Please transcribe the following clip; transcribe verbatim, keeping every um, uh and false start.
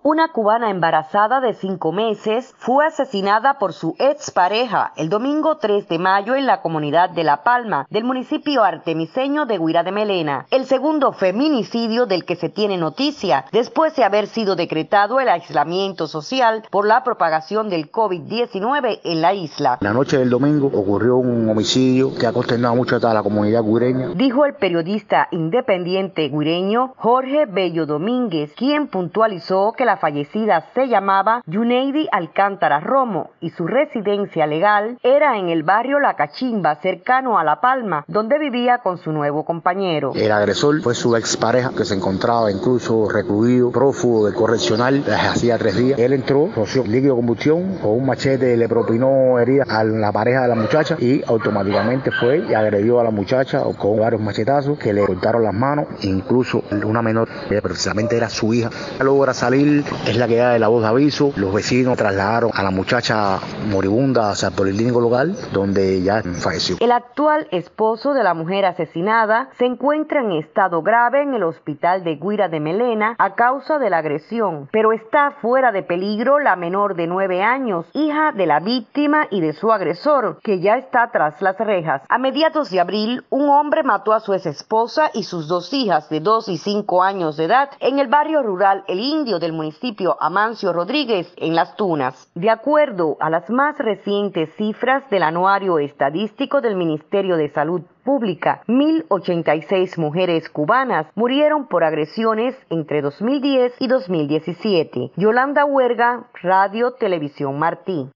Una cubana embarazada de cinco meses fue asesinada por su expareja el domingo tres de mayo en la comunidad de La Palma, del municipio artemiseño de Guira de Melena. El segundo feminicidio del que se tiene noticia, después de haber sido decretado el aislamiento social por la propagación del COVID diecinueve en la isla. La noche del domingo ocurrió un homicidio que ha consternado mucho a toda la comunidad guireña, dijo el periodista independiente guireño Jorge Bello Domínguez, quien puntualizó que la fallecida se llamaba Yuneidi Alcántara Romo y su residencia legal era en el barrio La Cachimba, cercano a La Palma, donde vivía con su nuevo compañero. El agresor fue su expareja, que se encontraba incluso recluido, prófugo de correccional desde hacía tres días. Él entró, roció líquido de combustión, con un machete le propinó heridas a la pareja de la muchacha y automáticamente fue y agredió a la muchacha con varios machetazos que le cortaron las manos, incluso una menor, que precisamente era su hija. Logra salir, es la que da de la voz de aviso. Los vecinos trasladaron a la muchacha moribunda hacia el policlínico local, donde ya falleció. El actual esposo de la mujer asesinada se encuentra en estado grave en el hospital de Guira de Melena a causa de la agresión, pero está fuera de peligro la menor de nueve años, hija de la víctima y de su agresor, que ya está tras las rejas. A mediados de abril, un hombre mató a su exesposa y sus dos hijas de dos y cinco años de edad en el barrio rural El Indio del municipio Amancio Rodríguez, en Las Tunas. De acuerdo a las más recientes cifras del Anuario Estadístico del Ministerio de Salud Pública, mil ochenta y seis mujeres cubanas murieron por agresiones entre dos mil diez y dos mil diecisiete. Yolanda Huerga, Radio Televisión Martí.